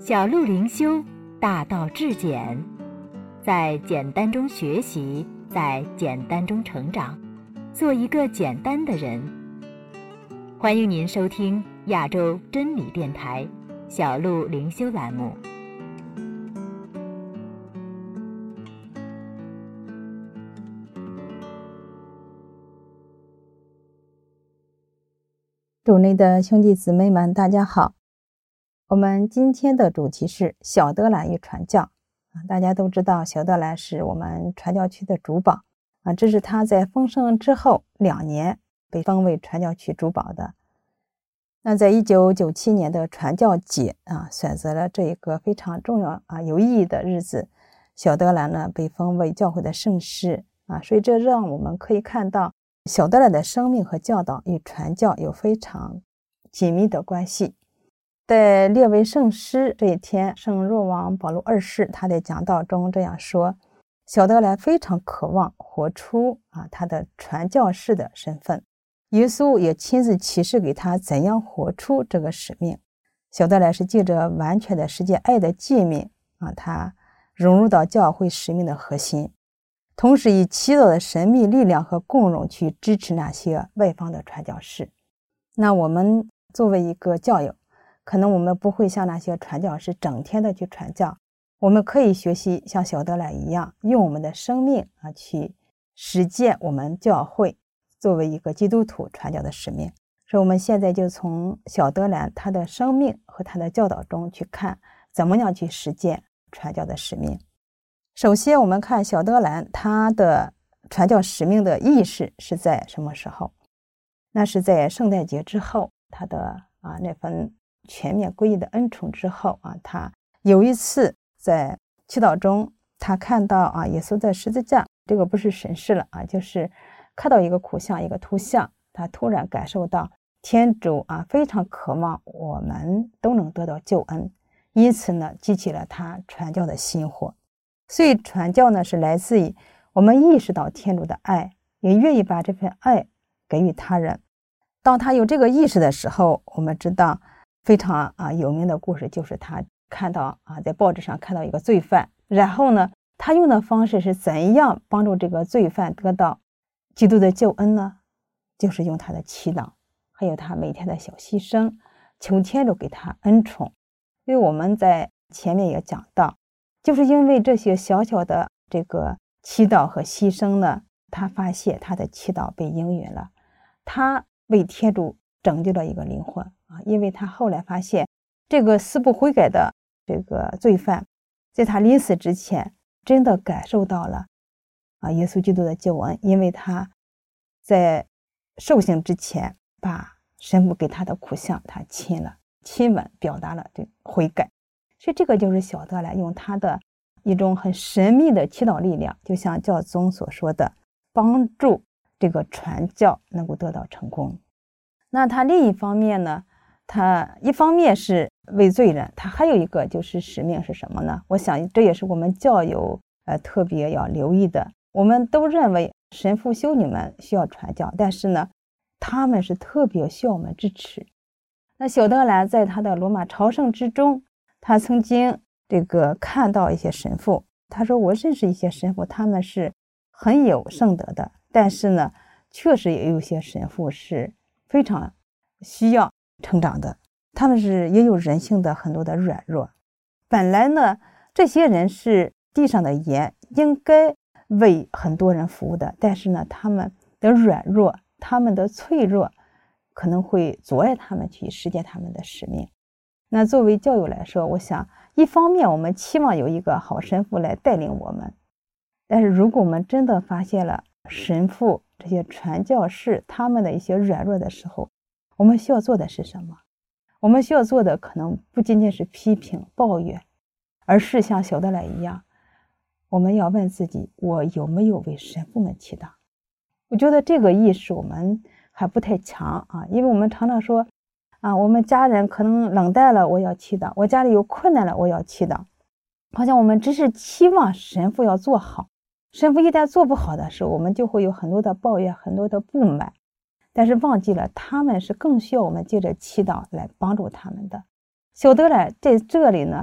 小路灵修，大道至简，在简单中学习，在简单中成长，做一个简单的人。欢迎您收听亚洲真理电台小路灵修栏目。 主内的兄弟姊妹们，大家好。我们今天的主题是小德兰与传教。大家都知道小德兰是我们传教区的主保，这是他在丰盛之后2年被封为传教区主保的。那在1997年的传教节选择了这一个非常重要有意义的日子，小德兰呢被封为教会的圣师所以这让我们可以看到小德兰的生命和教导与传教有非常紧密的关系。在列为圣师这一天，圣若望保禄2世他在讲道中这样说：小德兰非常渴望活出他的传教士的身份，耶稣也亲自启示给他怎样活出这个使命。小德兰是借着完全的世界爱的诫命他融入到教会使命的核心，同时以祈祷的神秘力量和共融去支持那些外方的传教士。那我们作为一个教友，可能我们不会像那些传教士整天的去传教，我们可以学习像小德兰一样，用我们的生命去实践我们教会作为一个基督徒传教的使命。所以我们现在就从小德兰他的生命和他的教导中去看怎么样去实践传教的使命。首先我们看小德兰他的传教使命的意识是在什么时候？那是在圣诞节之后，他的那份全面归义的恩宠之后他有一次在祈祷中，他看到耶稣在十字架，这个不是神视了就是看到一个苦像，一个图像，他突然感受到天主非常渴望我们都能得到救恩，因此呢激起了他传教的心火。所以传教呢是来自于我们意识到天主的爱，也愿意把这份爱给予他人。当他有这个意识的时候，我们知道非常有名的故事，就是他看到在报纸上看到一个罪犯，然后呢他用的方式是怎样帮助这个罪犯得到基督的救恩呢？就是用他的祈祷，还有他每天的小牺牲，求天主给他恩宠。因为我们在前面也讲到，就是因为这些小小的这个祈祷和牺牲呢，他发现他的祈祷被应允了，他为天主拯救了一个灵魂因为他后来发现这个死不悔改的这个罪犯，在他临死之前真的感受到了耶稣基督的救恩，因为他在受刑之前把神父给他的苦像他亲吻，表达了这悔改。所以这个就是小德兰用他的一种很神秘的祈祷力量，就像教宗所说的，帮助这个传教能够得到成功。那他另一方面呢，他一方面是为罪人，他还有一个就是使命是什么呢？我想这也是我们教友特别要留意的。我们都认为神父修女们需要传教，但是呢他们是特别需要我们支持。那小德兰在他的罗马朝圣之中，他曾经这个看到一些神父，他说我认识一些神父，他们是很有圣德的，但是呢确实也有些神父是非常需要成长的，他们也有人性的很多的软弱。本来呢这些人是地上的盐，应该为很多人服务的，但是呢他们的软弱，他们的脆弱可能会阻碍他们去实践他们的使命。那作为教友来说，我想一方面我们期望有一个好神父来带领我们，但是如果我们真的发现了神父这些传教士他们的一些软弱的时候，我们需要做的是什么？我们需要做的可能不仅仅是批评抱怨，而是像小德兰一样，我们要问自己，我有没有为神父们祈祷？我觉得这个意识我们还不太强因为我们常常说我们家人可能冷淡了，我要祈祷；我家里有困难了，我要祈祷。好像我们只是期望神父要做好，神父一旦做不好的时候，我们就会有很多的抱怨，很多的不满，但是忘记了他们是更需要我们借着祈祷来帮助他们的。小德兰在这里呢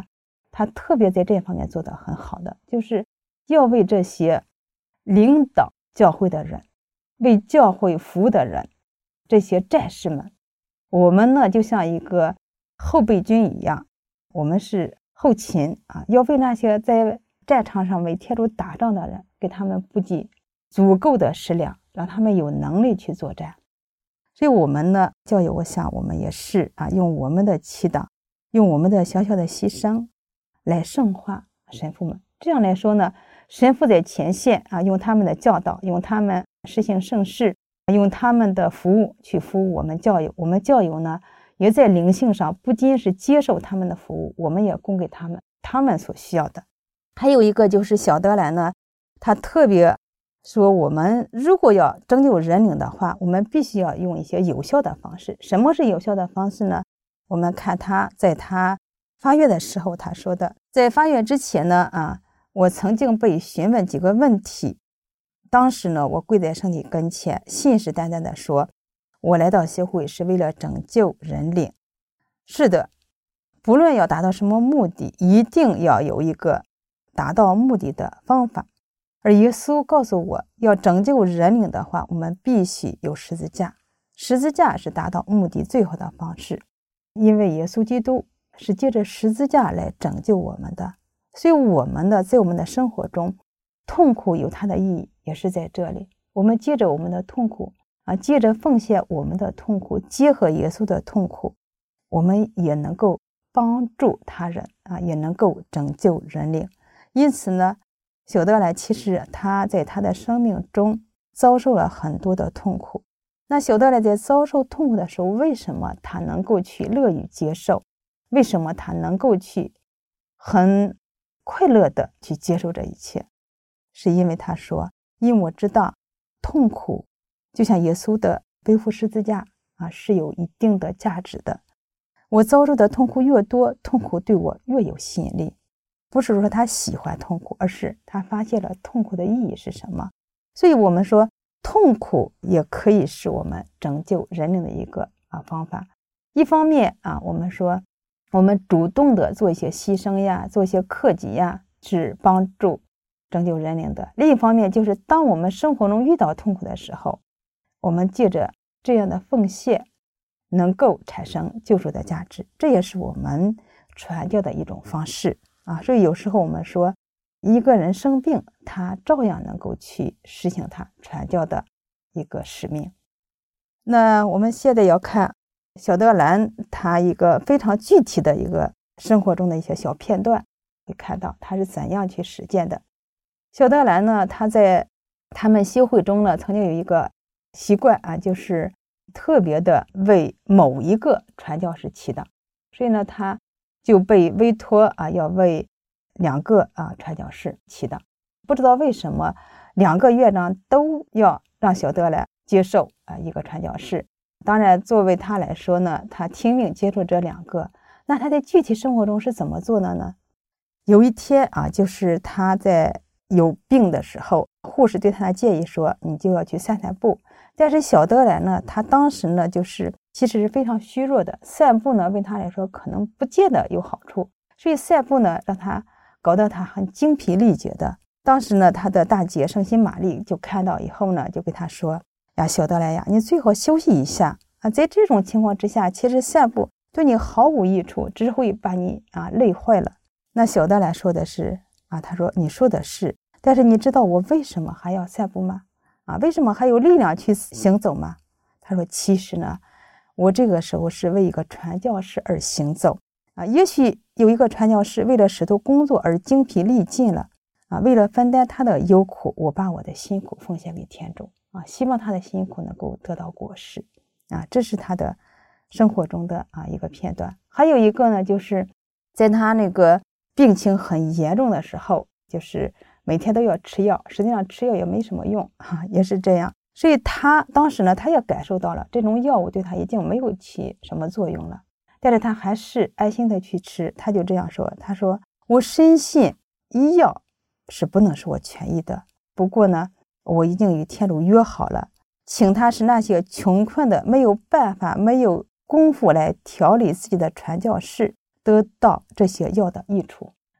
他特别在这方面做得很好的，就是要为这些领导教会的人，为教会服务的人，这些战士们，我们呢就像一个后备军一样，我们是后勤要为那些在战场上为天主打仗的人，给他们补给足够的食粮，让他们有能力去作战。所以我们呢，教友，我想我们也是用我们的祈祷，用我们的小小的牺牲来圣化神父们。这样来说呢，神父在前线用他们的教导，用他们实行圣事，用他们的服务去服务我们教友。我们教友呢，也在灵性上不仅是接受他们的服务，我们也供给他们所需要的。还有一个就是小德兰呢，他特别说，我们如果要拯救人灵的话，我们必须要用一些有效的方式。什么是有效的方式呢？我们看他在他发愿的时候他说的，在发愿之前呢我曾经被询问几个问题，当时呢我跪在圣体跟前，信誓旦旦的说，我来到协会是为了拯救人灵。是的，不论要达到什么目的，一定要有一个达到目的的方法。而耶稣告诉我，要拯救人灵的话，我们必须有十字架。十字架是达到目的最好的方式，因为耶稣基督是借着十字架来拯救我们的。所以我们呢，在我们的生活中，痛苦有它的意义，也是在这里。我们借着我们的痛苦借着奉献我们的痛苦，结合耶稣的痛苦，我们也能够帮助他人也能够拯救人灵。因此呢，小德兰其实他在他的生命中遭受了很多的痛苦。那小德兰在遭受痛苦的时候，为什么他能够去乐于接受？为什么他能够去很快乐的去接受这一切？是因为他说，因为我知道痛苦就像耶稣的背负十字架是有一定的价值的。我遭受的痛苦越多，痛苦对我越有吸引力。不是说他喜欢痛苦，而是他发现了痛苦的意义是什么。所以我们说，痛苦也可以是我们拯救人灵的一个方法。一方面我们说我们主动的做一些牺牲呀，做一些克己呀，是帮助拯救人灵的。另一方面就是当我们生活中遇到痛苦的时候，我们借着这样的奉献能够产生救赎的价值，这也是我们传教的一种方式所以有时候我们说，一个人生病，他照样能够去实行他传教的一个使命。那我们现在要看小德兰他一个非常具体的一个生活中的一些小片段，会看到他是怎样去实践的。小德兰呢，他在他们修会中呢，曾经有一个习惯就是特别的为某一个传教士祈祷，所以呢他就被委托要为2个传教士祈祷。不知道为什么2个院长都要让小德兰接受一个传教士。当然作为他来说呢，他听命接受这2个。那他在具体生活中是怎么做的呢？有一天就是他在有病的时候，护士对他的建议说，你就要去散散步。但是小德兰呢，他当时呢就是其实是非常虚弱的，散步呢为他来说可能不见得有好处，所以散步呢让他搞得他很精疲力竭的。当时呢他的大姐圣心玛丽就看到以后呢，就给他说，呀小德兰呀，你最好休息一下在这种情况之下，其实散步对你毫无益处，只会把你累坏了。那小德兰说的是他说，你说的是，但是你知道我为什么还要散步吗？为什么还有力量去行走吗？他说，其实呢，我这个时候是为一个传教士而行走也许有一个传教士为了使徒工作而精疲力尽了为了分担他的忧苦，我把我的辛苦奉献给天主希望他的辛苦能够得到果实这是他的生活中的一个片段。还有一个呢，就是在他那个病情很严重的时候，就是每天都要吃药，实际上吃药也没什么用也是这样。所以他当时呢，他也感受到了这种药物对他已经没有起什么作用了，但是他还是安心的去吃。他就这样说，他说，我深信医药是不能使我痊愈的，不过呢，我已经与天主约好了，请他使那些穷困的没有办法没有功夫来调理自己的传教士得到这些药的益处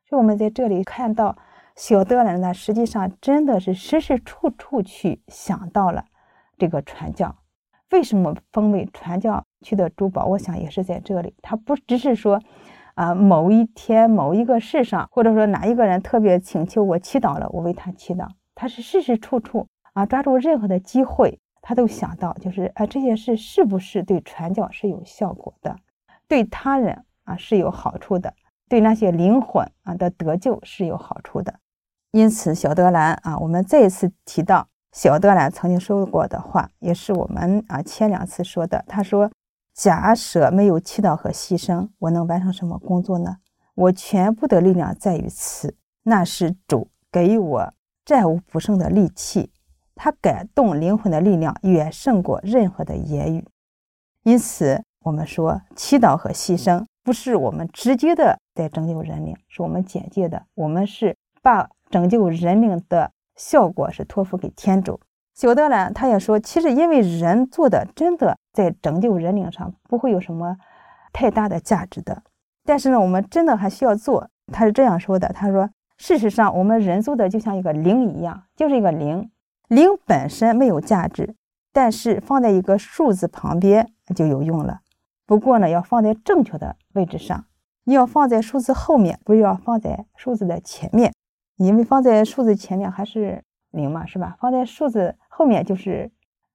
所以我们在这里看到小德兰呢，实际上真的是时时处处去想到了这个传教。为什么封为传教区的主保？我想也是在这里，他不只是说某一天某一个事上，或者说哪一个人特别请求我祈祷了，我为他祈祷。他是时时处处抓住任何的机会，他都想到就是这些事是不是对传教是有效果的，对他人是有好处的，对那些灵魂的得救是有好处的。因此小德兰我们再一次提到小德兰曾经说过的话，也是我们前2次说的。他说，假设没有祈祷和牺牲，我能完成什么工作呢？我全部的力量在于此，那是主给予我战无不胜的力气，他感动灵魂的力量远胜过任何的言语。因此我们说祈祷和牺牲不是我们直接的在拯救人灵，是我们间接的，我们是把拯救人灵的效果是托付给天主。小德兰他也说，其实因为人做的真的在拯救人灵上不会有什么太大的价值的，但是呢我们真的还需要做。他是这样说的，他说事实上我们人做的就像一个铃一样，就是一个铃，铃本身没有价值，但是放在一个数字旁边就有用了。不过呢要放在正确的位置上，你要放在数字后面，不是要放在数字的前面，因为放在数字前面还是0嘛，是吧？放在数字后面就是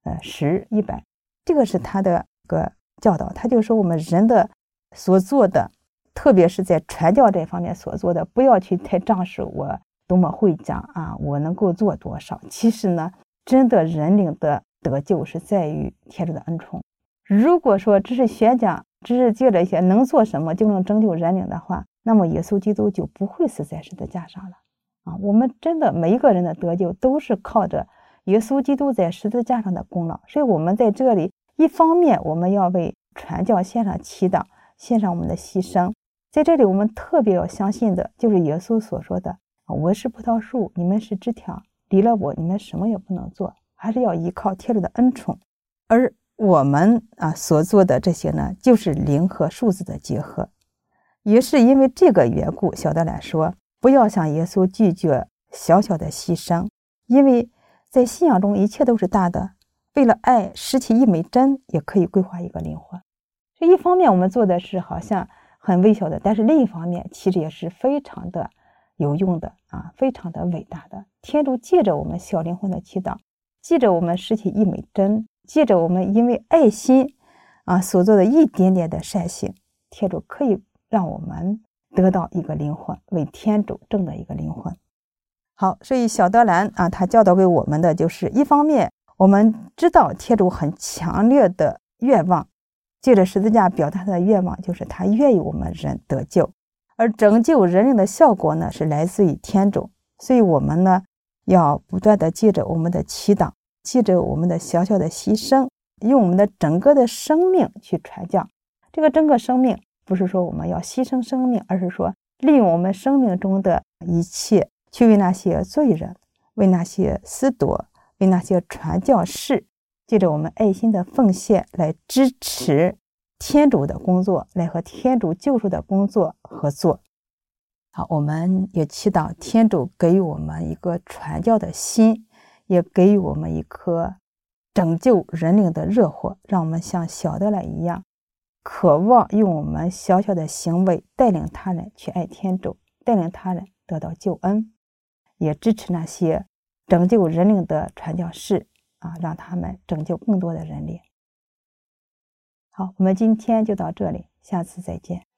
10、100，这个是他的个教导。他就说我们人的所做的，特别是在传教这方面所做的，不要去太仗势我多么会讲我能够做多少。其实呢，真的人灵的得救是在于天主的恩宠。如果说只是宣讲，只是借着一些能做什么就能拯救人灵的话，那么耶稣基督就不会死在十字架上了我们真的每一个人的得救都是靠着耶稣基督在十字架上的功劳。所以我们在这里一方面我们要为传教献上祈祷，献上我们的牺牲。在这里我们特别要相信的就是耶稣所说的，我是葡萄树，你们是枝条，离了我你们什么也不能做，还是要依靠天主的恩宠。而我们所做的这些呢，就是灵和数字的结合。也是因为这个缘故，小德兰说不要向耶稣拒绝小小的牺牲，因为在信仰中一切都是大的，为了爱拾起一枚针也可以归化一个灵魂。这一方面我们做的是好像很微小的，但是另一方面其实也是非常的有用的非常的伟大的。天主借着我们小灵魂的祈祷，借着我们拾起一枚针，借着我们因为爱心所做的一点点的善行，天主可以让我们得到一个灵魂，为天主挣的一个灵魂。好，所以小德兰他教导给我们的就是一方面我们知道天主很强烈的愿望，借着十字架表达他的愿望，就是他愿意我们人得救，而拯救人灵的效果呢是来自于天主。所以我们呢要不断的借着我们的祈祷，借着我们的小小的牺牲，用我们的整个的生命去传教。这个整个生命不是说我们要牺牲生命，而是说利用我们生命中的一切去为那些罪人，为那些司铎，为那些传教士，借着我们爱心的奉献来支持天主的工作，来和天主救赎的工作合作。好，我们也祈祷天主给予我们一个传教的心，也给予我们一颗拯救人灵的热火，让我们像小德兰一样，渴望用我们小小的行为带领他人去爱天主，带领他人得到救恩，也支持那些拯救人灵的传教士让他们拯救更多的人灵。好，我们今天就到这里，下次再见。